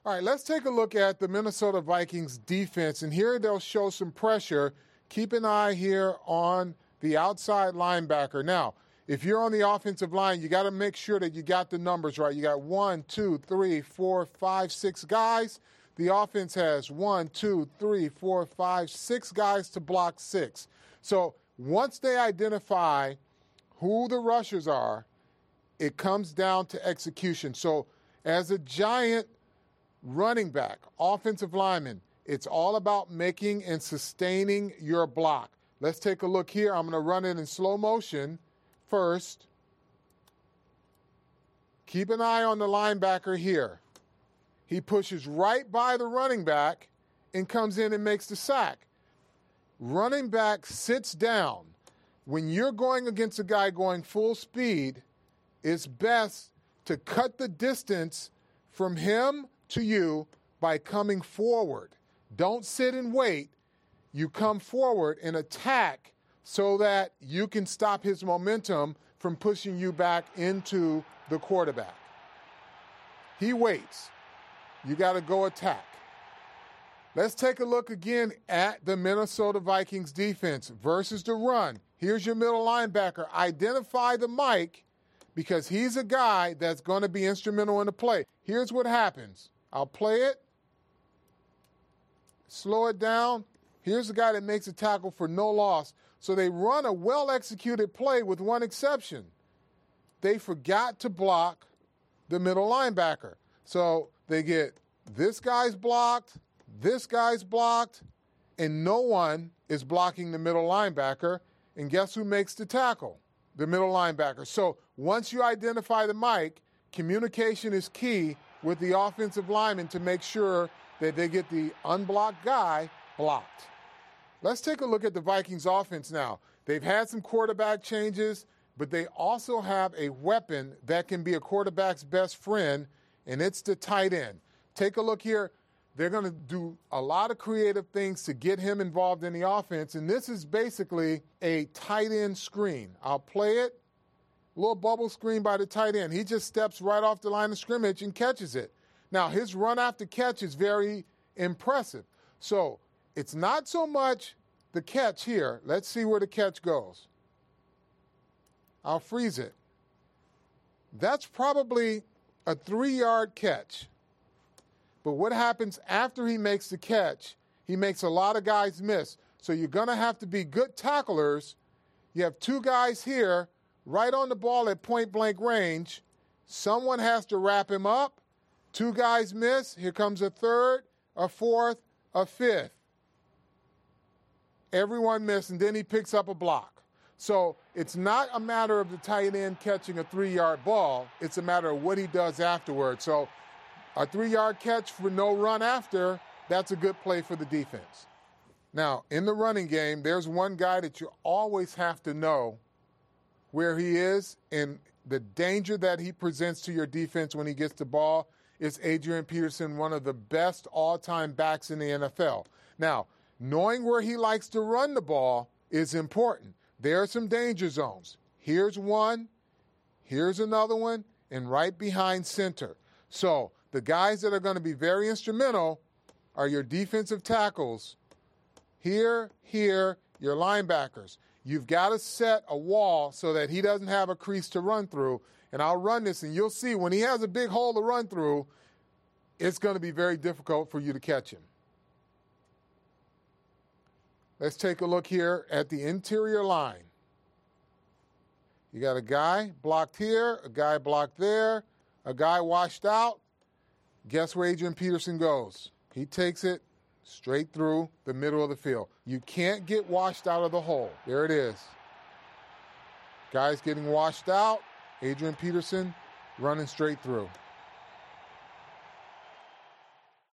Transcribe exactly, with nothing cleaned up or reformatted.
All right, let's take a look at the Minnesota Vikings defense, and here they'll show some pressure. Keep an eye here on the outside linebacker. Now, if you're on the offensive line, you got to make sure that you got the numbers right. You got one, two, three, four, five, six guys. The offense has one, two, three, four, five, six guys to block six. So once they identify who the rushers are, it comes down to execution. So as a giant running back, offensive lineman, it's all about making and sustaining your block. Let's take a look here. I'm going to run it in slow motion first. Keep an eye on the linebacker here. He pushes right by the running back and comes in and makes the sack. Running back sits down. When you're going against a guy going full speed, it's best to cut the distance from him to you by coming forward. Don't sit and wait. You come forward and attack so that you can stop his momentum from pushing you back into the quarterback. He waits. You got to go attack. Let's take a look again at the Minnesota Vikings defense versus the run. Here's your middle linebacker. Identify the Mike because he's a guy that's going to be instrumental in the play. Here's what happens. I'll play it. Slow it down. Here's the guy that makes a tackle for no loss. So they run a well-executed play with one exception. They forgot to block the middle linebacker. So they get this guy's blocked, this guy's blocked, and no one is blocking the middle linebacker. And guess who makes the tackle? The middle linebacker. So once you identify the Mike, communication is key with the offensive lineman to make sure that they get the unblocked guy blocked. Let's take a look at the Vikings offense now. They've had some quarterback changes, but they also have a weapon that can be a quarterback's best friend, and it's the tight end. Take a look here. They're going to do a lot of creative things to get him involved in the offense, and this is basically a tight end screen. I'll play it. A little bubble screen by the tight end. He just steps right off the line of scrimmage and catches it. Now, his run after catch is very impressive. So it's not so much the catch here. Let's see where the catch goes. I'll freeze it. That's probably a three-yard catch. But what happens after he makes the catch, he makes a lot of guys miss. So you're going to have to be good tacklers. You have two guys here right on the ball at point-blank range. Someone has to wrap him up. Two guys miss. Here comes a third, a fourth, a fifth. Everyone missed, and then he picks up a block. So it's not a matter of the tight end catching a three-yard ball. It's a matter of what he does afterwards. So a three-yard catch for no run after, that's a good play for the defense. Now, in the running game, there's one guy that you always have to know where he is and the danger that he presents to your defense when he gets the ball. Is Adrian Peterson, one of the best all-time backs in the N F L. Now, knowing where he likes to run the ball is important. There are some danger zones. Here's one, here's another one, and right behind center. So the guys that are going to be very instrumental are your defensive tackles. Here, here, your linebackers. You've got to set a wall so that he doesn't have a crease to run through. And I'll run this, and you'll see when he has a big hole to run through, it's going to be very difficult for you to catch him. Let's take a look here at the interior line. You got a guy blocked here, a guy blocked there, a guy washed out. Guess where Adrian Peterson goes? He takes it straight through the middle of the field. You can't get washed out of the hole. There it is. Guy's getting washed out. Adrian Peterson running straight through.